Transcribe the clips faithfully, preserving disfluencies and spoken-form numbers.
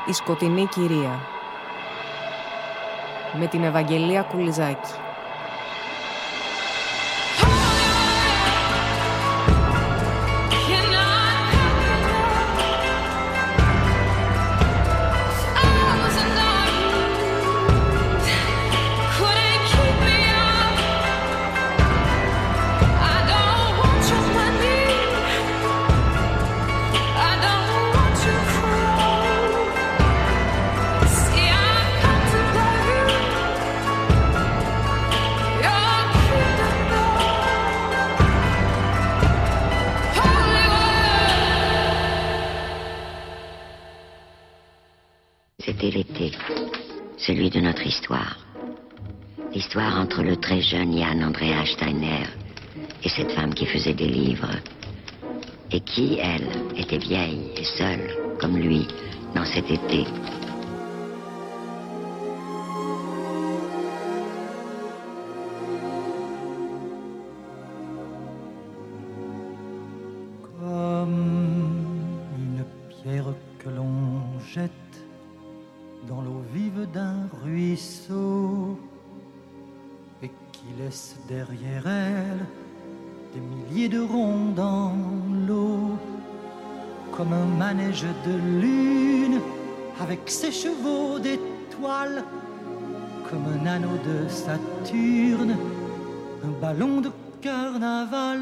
Η σκοτεινή κυρία με την Ευαγγελία Κουλιζάκη. C'était l'été, celui de notre histoire. L'histoire entre le très jeune Jan Andreas Steiner et cette femme qui faisait des livres, et qui, elle, était vieille et seule, comme lui, dans cet été. Comme une pierre que l'on jette dans l'eau vive d'un ruisseau et qui laisse derrière elle des milliers de ronds dans l'eau, comme un manège de lune avec ses chevaux d'étoiles, comme un anneau de Saturne, un ballon de carnaval,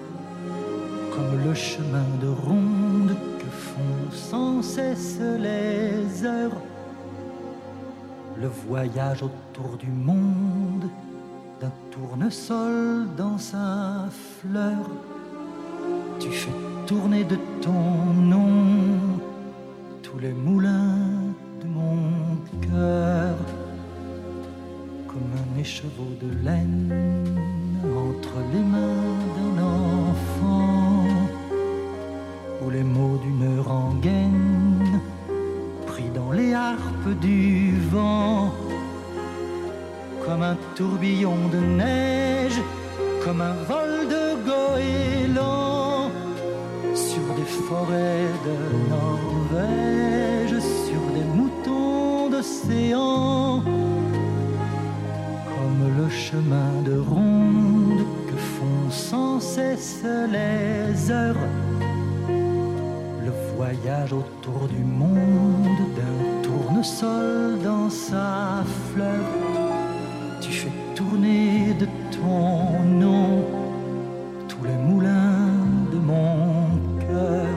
comme le chemin de ronde que font sans cesse les heures, le voyage autour du monde d'un tournesol dans sa fleur. Tu fais tourner de ton nom tous les moulins de mon cœur, comme un écheveau de laine entre les mains d'un enfant, ou les mots d'une rengaine pris dans les harpes du vent, comme un tourbillon de neige, comme un vol de goéland sur des forêts de Norvège, sur des moutons d'océan, comme le chemin de ronde que font sans cesse les heures, le voyage autour du monde d'un tournesol dans sa fleur. Tu fais tourner de ton nom tous les moulins de mon cœur.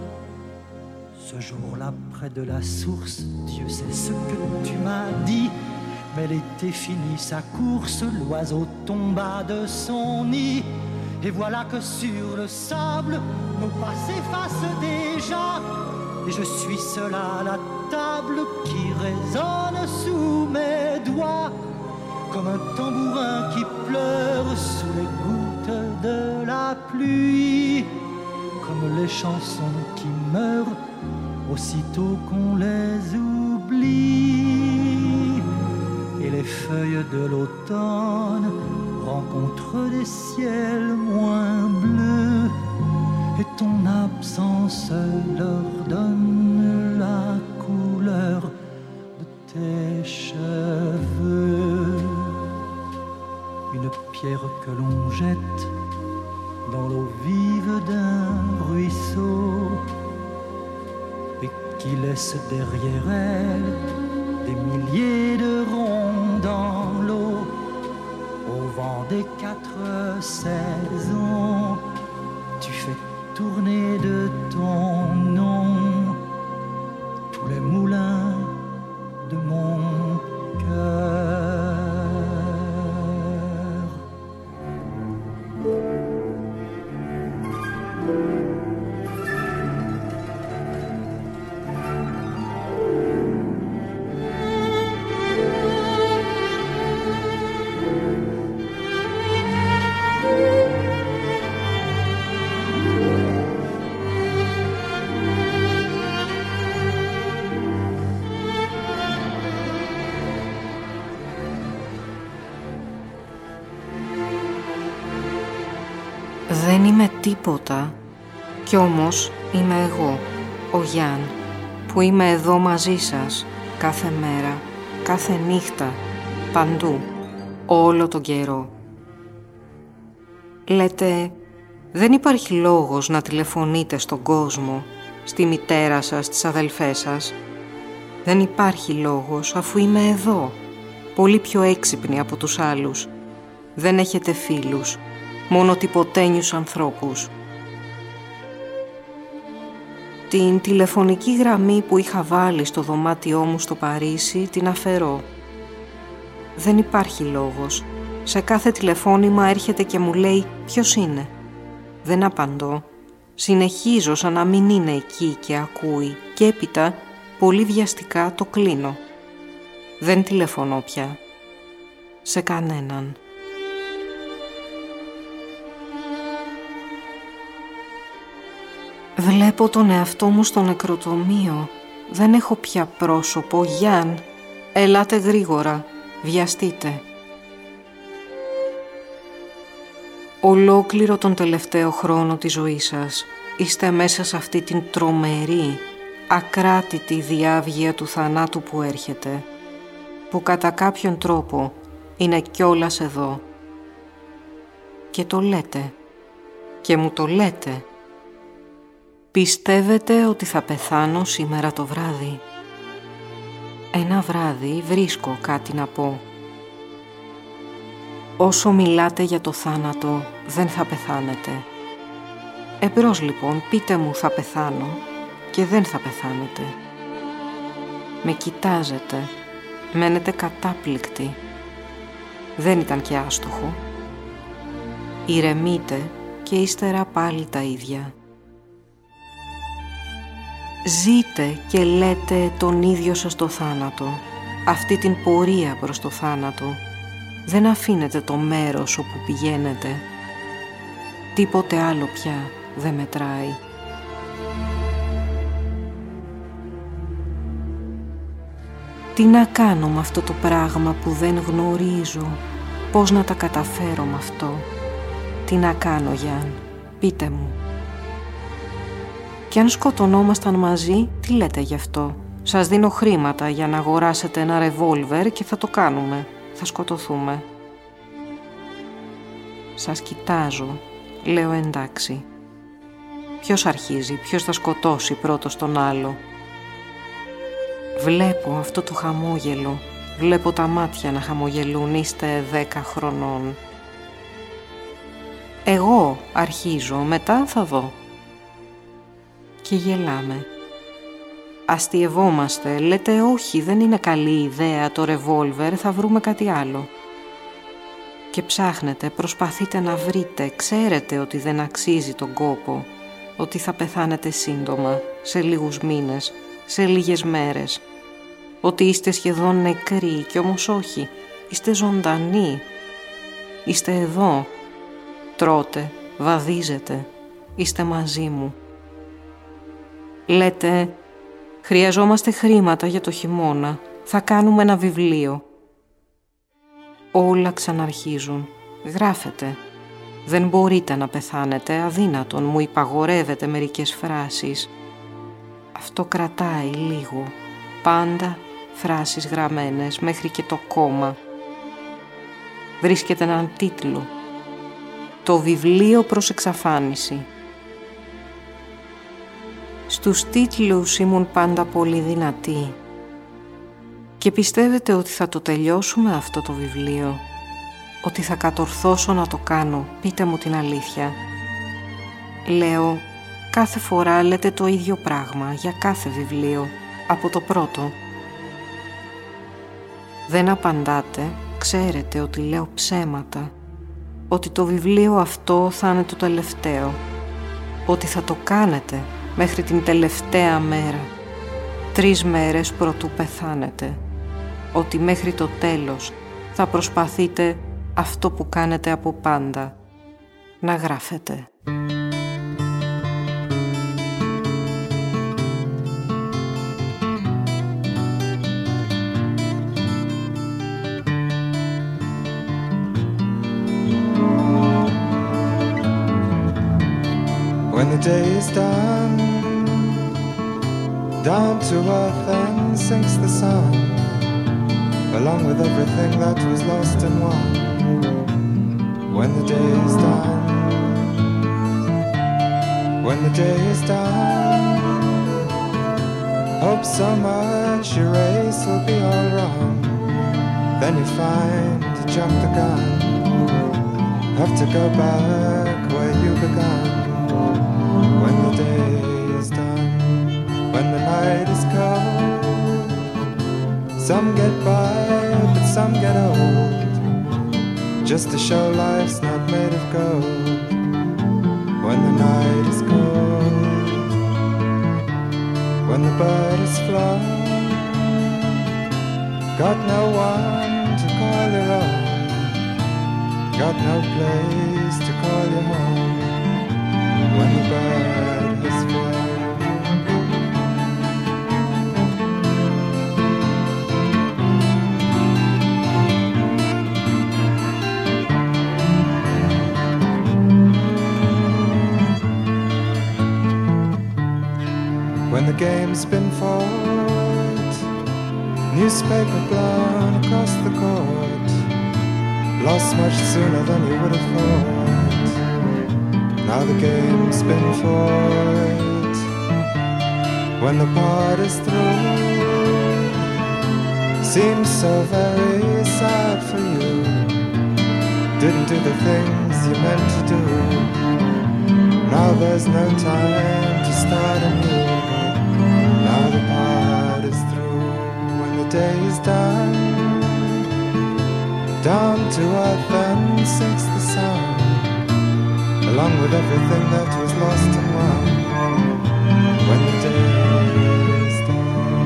Ce jour-là, près de la source, Dieu sait ce que tu m'as dit, mais l'été finit sa course, l'oiseau tomba de son nid, et voilà que sur le sable, nos pas s'effacent déjà, et je suis seul à la table qui résonne sous mes doigts, comme un tambourin qui pleure sous les gouttes de la pluie, comme les chansons qui meurent aussitôt qu'on les oublie, et les feuilles de l'automne rencontrent des ciels moins bleus, et ton absence leur donne la couleur de tes cheveux. Une pierre que l'on jette dans l'eau vive d'un ruisseau et qui laisse derrière elle des milliers de ronds dans l'eau, au vent des quatre saisons. Tu fais tourner de ton nom tous les moulins de mon cœur. Δεν είμαι τίποτα κι όμως είμαι εγώ, ο Γιάν, που αφού είμαι εδώ μαζί σας, κάθε μέρα, κάθε νύχτα, παντού, όλο τον καιρό. Λέτε, δεν υπάρχει λόγος να τηλεφωνείτε στον κόσμο, στη μητέρα σας, στις αδελφές σας. Δεν υπάρχει λόγος, αφού είμαι εδώ, πολύ πιο έξυπνη από τους άλλους. Δεν έχετε φίλους, μόνο τυποτένιους ανθρώπους. Την τηλεφωνική γραμμή που είχα βάλει στο δωμάτιό μου στο Παρίσι την αφαιρώ. Δεν υπάρχει λόγος. Σε κάθε τηλεφώνημα έρχεται και μου λέει ποιος είναι. Δεν απαντώ. Συνεχίζω σαν να μην είναι εκεί και ακούει και έπειτα πολύ βιαστικά το κλείνω. Δεν τηλεφωνώ πια. Σε κανέναν. Βλέπω τον εαυτό μου στο νεκροτομείο. Δεν έχω πια πρόσωπο. Γιάν, ελάτε γρήγορα. Βιαστείτε. Ολόκληρο τον τελευταίο χρόνο της ζωής σας είστε μέσα σε αυτή την τρομερή, ακράτητη διάβγεια του θανάτου που έρχεται, που κατά κάποιον τρόπο είναι κιόλας εδώ. Και το λέτε. Και μου το λέτε. Πιστεύετε ότι θα πεθάνω σήμερα το βράδυ. Ένα βράδυ βρίσκω κάτι να πω. Όσο μιλάτε για το θάνατο, δεν θα πεθάνετε. Εμπρός λοιπόν, πείτε μου θα πεθάνω και δεν θα πεθάνετε. Με κοιτάζετε, μένετε κατάπληκτοι. Δεν ήταν και άστοχο. Ηρεμείτε και ύστερα πάλι τα ίδια. Ζείτε και λέτε τον ίδιο σας το θάνατο, αυτή την πορεία προς το θάνατο. Δεν αφήνετε το μέρος όπου πηγαίνετε. Τίποτε άλλο πια δεν μετράει. Τι να κάνω με αυτό το πράγμα που δεν γνωρίζω, πώς να τα καταφέρω με αυτό. Τι να κάνω, Γιάν, πείτε μου. Κι αν σκοτωνόμασταν μαζί, τι λέτε γι' αυτό. Σας δίνω χρήματα για να αγοράσετε ένα ρεβόλβερ και θα το κάνουμε. Θα σκοτωθούμε. Σας κοιτάζω. Λέω εντάξει. Ποιος αρχίζει, ποιος θα σκοτώσει πρώτος τον άλλο. Βλέπω αυτό το χαμόγελο. Βλέπω τα μάτια να χαμογελούν. Είστε δέκα χρονών. Εγώ αρχίζω, μετά θα δω. Και γελάμε. Αστειευόμαστε, λέτε όχι, δεν είναι καλή ιδέα το ρεβόλβερ, θα βρούμε κάτι άλλο. Και ψάχνετε, προσπαθείτε να βρείτε, ξέρετε ότι δεν αξίζει τον κόπο, ότι θα πεθάνετε σύντομα, σε λίγους μήνες, σε λίγες μέρες, ότι είστε σχεδόν νεκροί κι όμως όχι, είστε ζωντανοί, είστε εδώ, τρώτε, βαδίζετε, είστε μαζί μου. Λέτε, χρειαζόμαστε χρήματα για το χειμώνα, θα κάνουμε ένα βιβλίο. Όλα ξαναρχίζουν, γράφετε. Δεν μπορείτε να πεθάνετε, αδύνατον, μου υπαγορεύετε μερικές φράσεις. Αυτό κρατάει λίγο, πάντα φράσεις γραμμένες μέχρι και το κόμμα. Βρίσκεται έναν τίτλο. Το βιβλίο προς εξαφάνιση. Στους τίτλους ήμουν πάντα πολύ δυνατή. Και πιστεύετε ότι θα το τελειώσουμε αυτό το βιβλίο? Ότι θα κατορθώσω να το κάνω? Πείτε μου την αλήθεια. Λέω, κάθε φορά λέτε το ίδιο πράγμα για κάθε βιβλίο, από το πρώτο. Δεν απαντάτε, ξέρετε ότι λέω ψέματα. Ότι το βιβλίο αυτό θα είναι το τελευταίο. Ότι θα το κάνετε μέχρι την τελευταία μέρα. Τρεις μέρες προτού πεθάνετε. Ότι μέχρι το τέλος θα προσπαθείτε αυτό που κάνετε από πάντα. Να γράφετε. When the day is done, Down to earth then sinks the sun, along with everything that was lost and won. When the day is done, when the day is done, hope so much your race will be all wrong. Then you find you jumped the gun, have to go back where you began. When the day is done, when the night is cold, some get by but some get old, just to show life's not made of gold. When the night is cold, when the bird is flown, got no one to call your own, got no place to call your home. When the bird has flown. When the game's been fought, newspaper blown across the court, lost much sooner than you would have thought. Now the game's been fought. When the part is through, seems so very sad for you. Didn't do the things you meant to do. Now there's no time to start anew. Now the part is through. When the day is done, down to earth then sinks the sun, along with everything that was lost and won. When the day is done.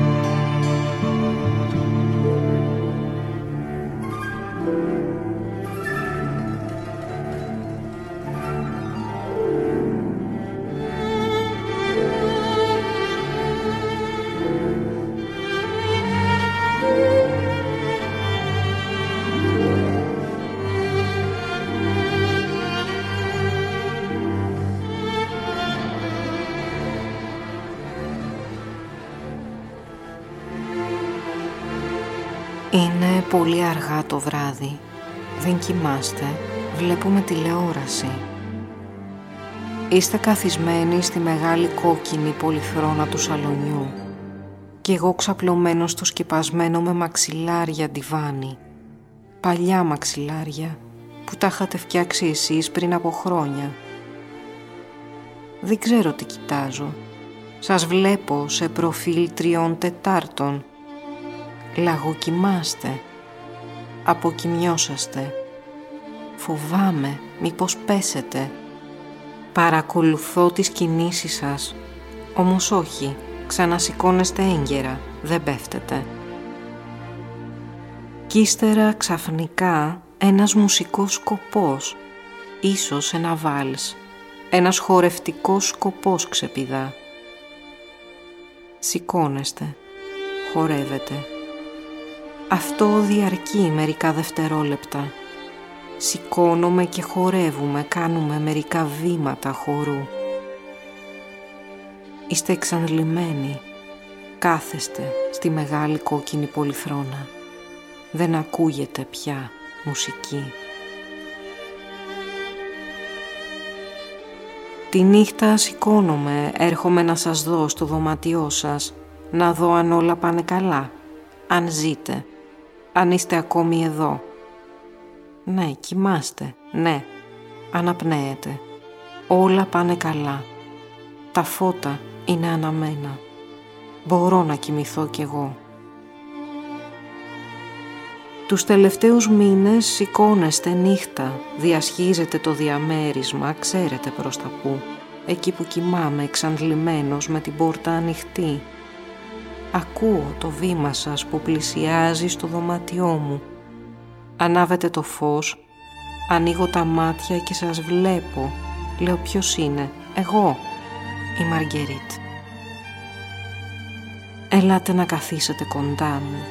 Είναι πολύ αργά το βράδυ. Δεν κοιμάστε. Βλέπουμε τηλεόραση. Είστε καθισμένοι στη μεγάλη κόκκινη πολυθρόνα του σαλονιού κι εγώ ξαπλωμένο στο σκεπασμένο με μαξιλάρια ντιβάνι. Παλιά μαξιλάρια που τα είχατε φτιάξει εσείς πριν από χρόνια. Δεν ξέρω τι κοιτάζω. Σας βλέπω σε προφίλ τριών τετάρτων. Λαγοκοιμάστε. Αποκοιμιώσαστε. Φοβάμαι μήπως πέσετε. Παρακολουθώ τις κινήσεις σας. Όμως όχι, ξανασηκώνεστε έγκαιρα, δεν πέφτετε. Κι ύστερα ξαφνικά ένας μουσικός σκοπός, ίσως ένα βάλς, ένας χορευτικός σκοπός ξεπηδά. Σηκώνεστε, χορεύετε. Αυτό διαρκεί μερικά δευτερόλεπτα. Σηκώνομαι και χορεύουμε, κάνουμε μερικά βήματα χορού. Είστε εξαντλημένοι. Κάθεστε στη μεγάλη κόκκινη πολυθρόνα. Δεν ακούγεται πια μουσική. Τη νύχτα σηκώνομαι, έρχομαι να σας δω στο δωμάτιό σας, να δω αν όλα πάνε καλά, αν ζείτε, αν είστε ακόμη εδώ. Ναι, κοιμάστε, ναι, αναπνέετε. Όλα πάνε καλά. Τα φώτα είναι αναμένα. Μπορώ να κοιμηθώ κι εγώ. Τους τελευταίους μήνες σηκώνεστε νύχτα, διασχίζετε το διαμέρισμα, ξέρετε προς τα πού. Εκεί που κοιμάμαι εξαντλημένος με την πόρτα ανοιχτή. Ακούω το βήμα σας που πλησιάζει στο δωμάτιό μου. Ανάβετε το φως, ανοίγω τα μάτια και σας βλέπω. Λέω ποιος είναι, εγώ, η Μαργκερίτ. Ελάτε να καθίσετε κοντά μου.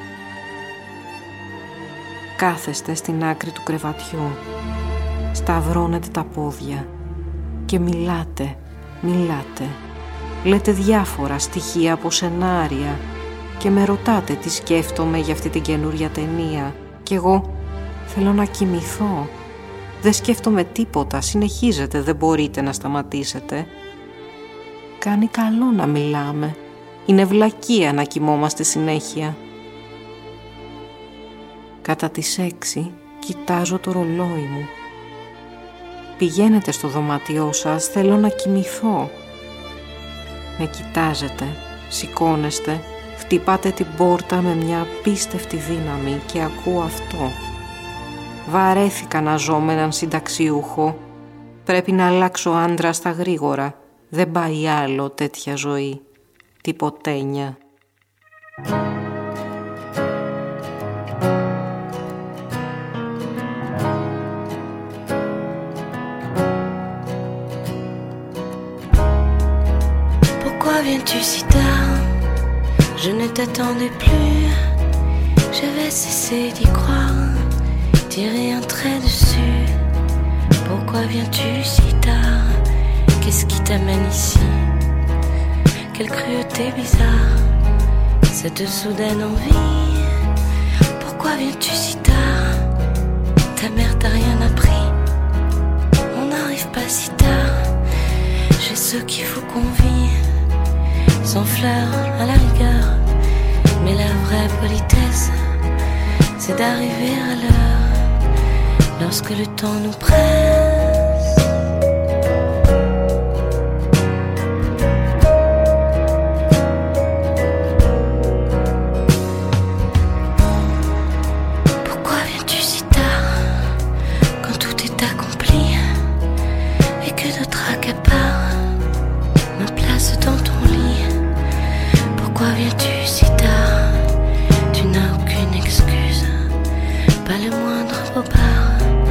Κάθεστε στην άκρη του κρεβατιού, σταυρώνετε τα πόδια και μιλάτε, μιλάτε. λέτε διάφορα στοιχεία από σενάρια και με ρωτάτε τι σκέφτομαι για αυτή την καινούρια ταινία κι εγώ θέλω να κοιμηθώ. Δεν σκέφτομαι τίποτα, συνεχίζετε, δεν μπορείτε να σταματήσετε. Κάνει καλό να μιλάμε. Είναι βλακεία να κοιμόμαστε συνέχεια. Κατά τις έξι κοιτάζω το ρολόι μου. Πηγαίνετε στο δωμάτιό σας, θέλω να κοιμηθώ. Με κοιτάζετε, σηκώνεστε, χτυπάτε την πόρτα με μια απίστευτη δύναμη και ακούω αυτό. Βαρέθηκα να ζω με έναν συνταξιούχο. Πρέπει να αλλάξω άντρα στα γρήγορα. Δεν πάει άλλο τέτοια ζωή. Τιποτένια. Pourquoi viens-tu si tard? Je ne t'attendais plus. J'avais cessé d'y croire. Tirer un trait dessus. Pourquoi viens-tu si tard? Qu'est-ce qui t'amène ici? Quelle cruauté bizarre, cette soudaine envie. Pourquoi viens-tu si tard? Ta mère t'a rien appris. On n'arrive pas si tard. J'ai ce qu'il faut qu'on vit. Sans fleurs à la rigueur. Mais la vraie politesse, c'est d'arriver à l'heure. Lorsque le temps nous presse. Pourquoi viens-tu si tard, quand tout est accompli, et que d'autres accaparent ma place dans ton lit? Pourquoi viens-tu si tard? Tu n'as aucune excuse, pas le moindre bobard.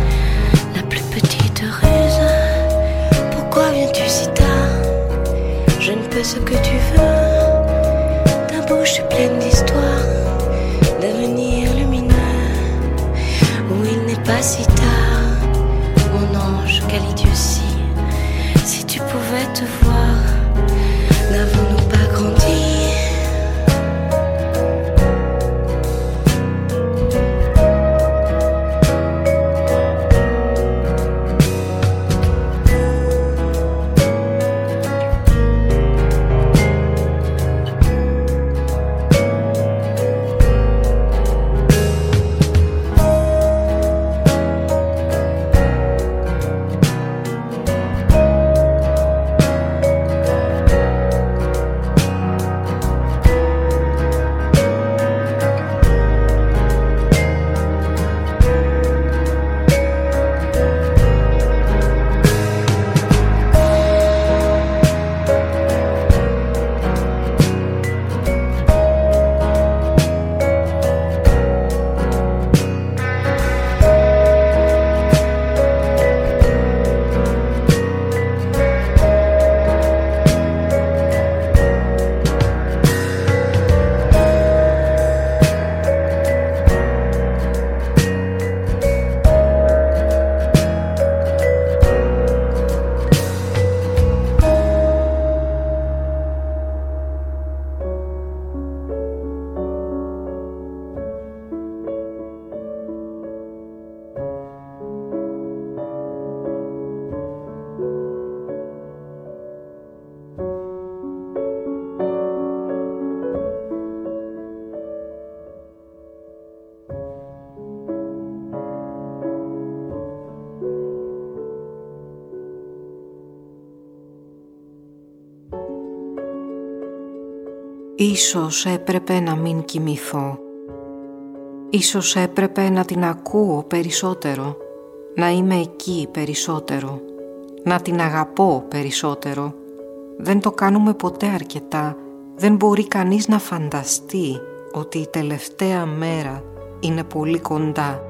Pourquoi viens-tu si tard? Je ne peux ce que tu veux. Ta bouche est pleine d'histoires, d'avenir lumineux, où il n'est pas si tard. Mon ange, quelle idiotie, si tu pouvais te voir, n'avons-nous pas grandi? Ίσως έπρεπε να μην κοιμηθώ. Ίσως έπρεπε να την ακούω περισσότερο, να είμαι εκεί περισσότερο, να την αγαπώ περισσότερο. Δεν το κάνουμε ποτέ αρκετά. Δεν μπορεί κανείς να φανταστεί ότι η τελευταία μέρα είναι πολύ κοντά.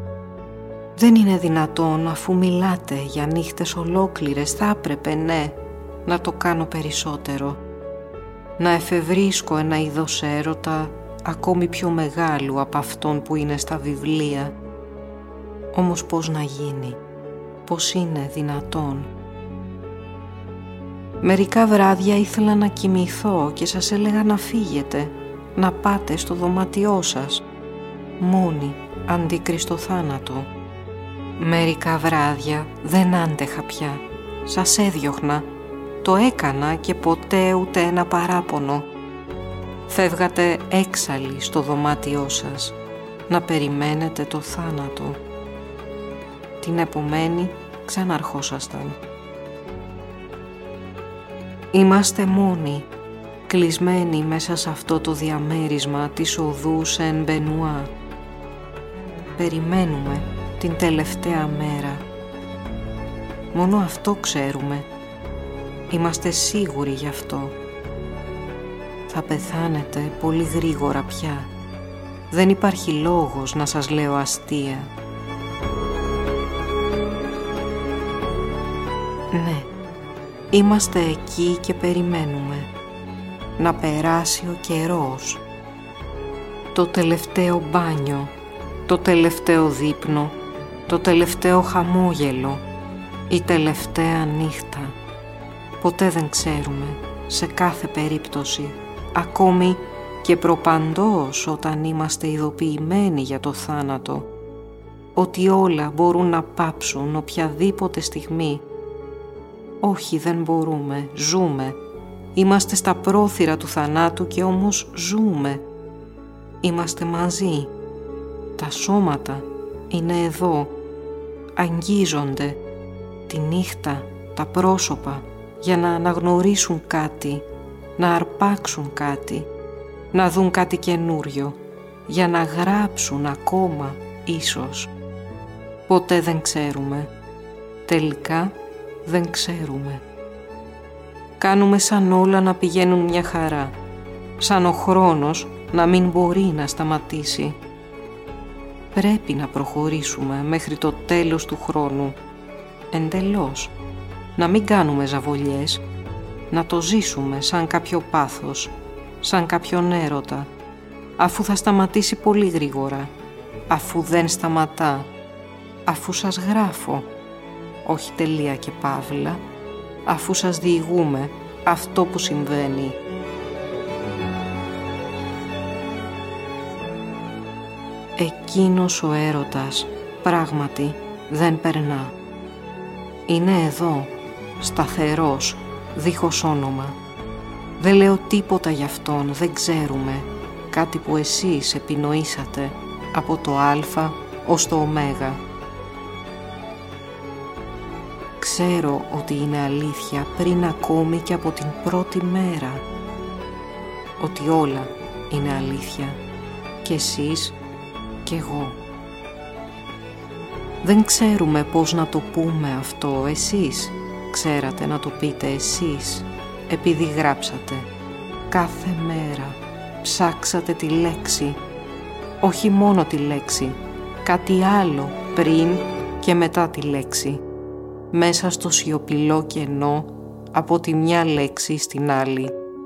Δεν είναι δυνατόν, αφού μιλάτε για νύχτες ολόκληρες, θα έπρεπε, ναι, να το κάνω περισσότερο. Να εφευρίσκω ένα είδος έρωτα ακόμη πιο μεγάλου από αυτόν που είναι στα βιβλία. Όμως πώς να γίνει, πώς είναι δυνατόν? Μερικά βράδια ήθελα να κοιμηθώ και σας έλεγα να φύγετε, να πάτε στο δωμάτιό σας, μόνοι, αντίκριστο θάνατο. Μερικά βράδια δεν άντεχα πια, σας έδιωχνα, το έκανα και ποτέ ούτε ένα παράπονο. Φεύγατε έξαλλοι στο δωμάτιό σας, να περιμένετε το θάνατο. Την επομένη ξαναρχόσασταν. Είμαστε μόνοι, κλεισμένοι μέσα σε αυτό το διαμέρισμα της οδού Σεν Μπενουά. Περιμένουμε την τελευταία μέρα. Μόνο αυτό ξέρουμε. Είμαστε σίγουροι γι' αυτό. Θα πεθάνετε πολύ γρήγορα πια. Δεν υπάρχει λόγος να σας λέω αστεία. Ναι, είμαστε εκεί και περιμένουμε. Να περάσει ο καιρός. Το τελευταίο μπάνιο, το τελευταίο δείπνο, το τελευταίο χαμόγελο, η τελευταία νύχτα. Ποτέ δεν ξέρουμε, σε κάθε περίπτωση, ακόμη και προπαντός όταν είμαστε ειδοποιημένοι για το θάνατο, ότι όλα μπορούν να πάψουν οποιαδήποτε στιγμή. Όχι, δεν μπορούμε, ζούμε. Είμαστε στα πρόθυρα του θανάτου και όμως ζούμε. Είμαστε μαζί. Τα σώματα είναι εδώ. Αγγίζονται. Τη νύχτα, τα πρόσωπα, για να αναγνωρίσουν κάτι, να αρπάξουν κάτι, να δουν κάτι καινούριο, για να γράψουν ακόμα, ίσως. Ποτέ δεν ξέρουμε. Τελικά δεν ξέρουμε. Κάνουμε σαν όλα να πηγαίνουν μια χαρά, σαν ο χρόνος να μην μπορεί να σταματήσει. Πρέπει να προχωρήσουμε μέχρι το τέλος του χρόνου, εντελώς. Να μην κάνουμε ζαβολιές, να το ζήσουμε σαν κάποιο πάθος, σαν κάποιον έρωτα, αφού θα σταματήσει πολύ γρήγορα, αφού δεν σταματά, αφού σας γράφω, όχι τελεία και παύλα, αφού σας διηγούμε αυτό που συμβαίνει. Εκείνος ο έρωτας πράγματι δεν περνά. Είναι εδώ, σταθερός, δίχως όνομα. Δεν λέω τίποτα γι' αυτόν, δεν ξέρουμε. Κάτι που εσείς επινοήσατε από το Α ως το Ω. Ξέρω ότι είναι αλήθεια πριν ακόμη και από την πρώτη μέρα. Ότι όλα είναι αλήθεια. Και εσείς και εγώ. Δεν ξέρουμε πώς να το πούμε αυτό. Εσείς ξέρατε να το πείτε εσείς, επειδή γράψατε. Κάθε μέρα ψάξατε τη λέξη. Όχι μόνο τη λέξη, κάτι άλλο πριν και μετά τη λέξη. Μέσα στο σιωπηλό κενό από τη μια λέξη στην άλλη.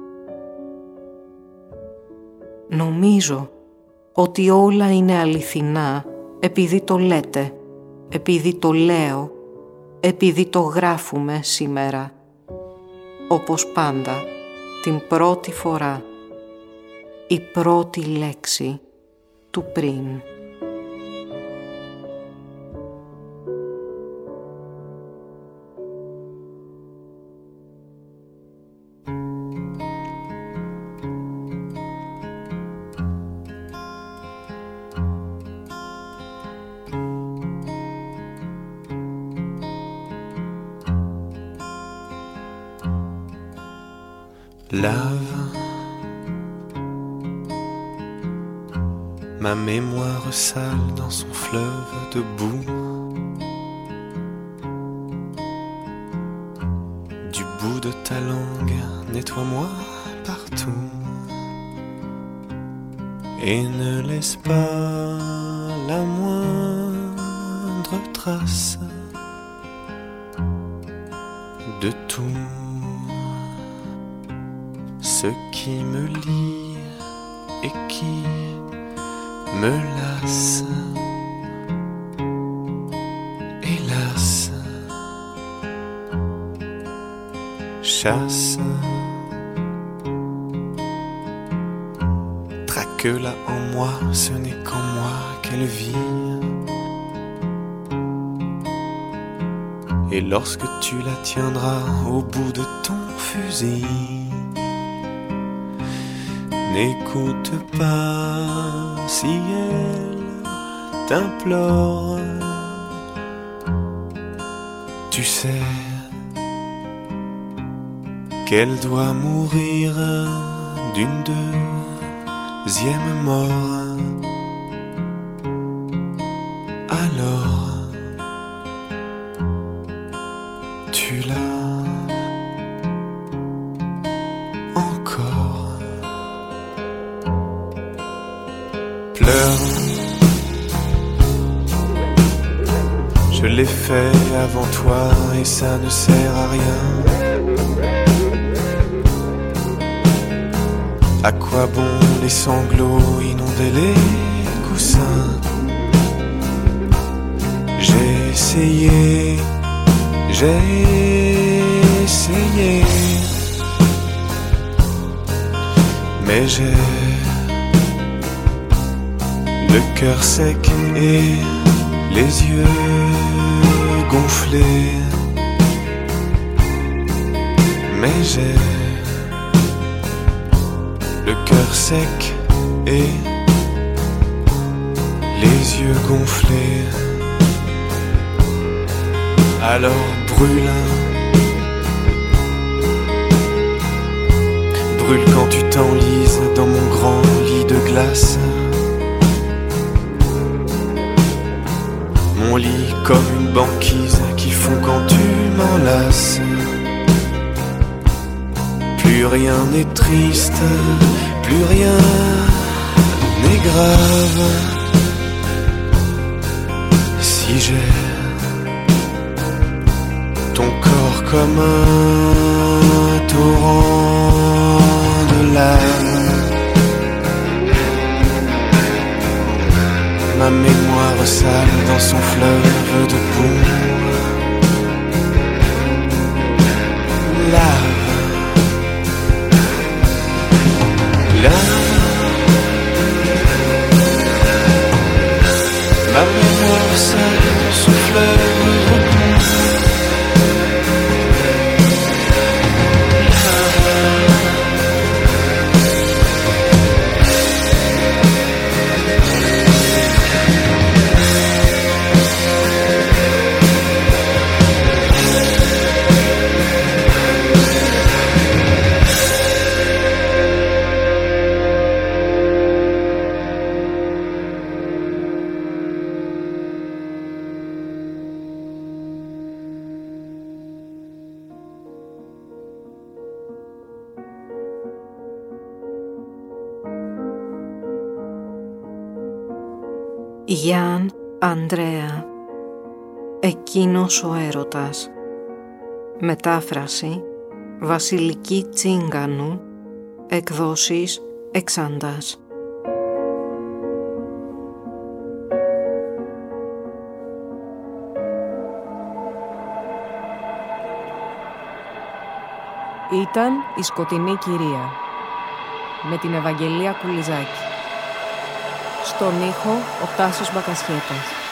Νομίζω ότι όλα είναι αληθινά επειδή το λέτε, επειδή το λέω, επειδή το γράφουμε σήμερα. Όπως πάντα, την πρώτη φορά, η πρώτη λέξη του πριν. Lave ma mémoire sale dans son fleuve de boue. Du bout de ta langue, nettoie-moi partout. Et ne laisse pas la moindre trace de tout ce qui me lie et qui me lasse. Hélas, chasse. Traque-la en moi, ce n'est qu'en moi qu'elle vit. Et lorsque tu la tiendras au bout de ton fusil, n'écoute pas si elle t'implore. Tu sais qu'elle doit mourir d'une deuxième mort. Alors tu l'as encore. Pleure, je l'ai fait avant toi et ça ne sert à rien. À quoi bon les sanglots inonder les coussins? J'ai essayé, j'ai essayé, mais j'ai le cœur sec et les yeux gonflés. Mais j'ai le cœur sec et les yeux gonflés. Alors brûle, brûle quand tu t'enlises dans mon grand lit de glace. Mon lit comme une banquise qui fond quand tu m'enlaces. Plus rien n'est triste, plus rien n'est grave. Si j'ai ton corps comme un torrent de lave, ma mémoire sale dans son fleuve de boue. Lave, ma mémoire sale dans son fleuve de boue. Γιάν Ανδρέα, εκείνος ο έρωτας. Μετάφραση Βασιλική Τσίγκανου, εκδόσεις Εξάντας. Ήταν η Σκοτεινή Κυρία με την Ευαγγελία Κουλιζάκη. Στον ήχο ο Τάσος Μπακασχέτας.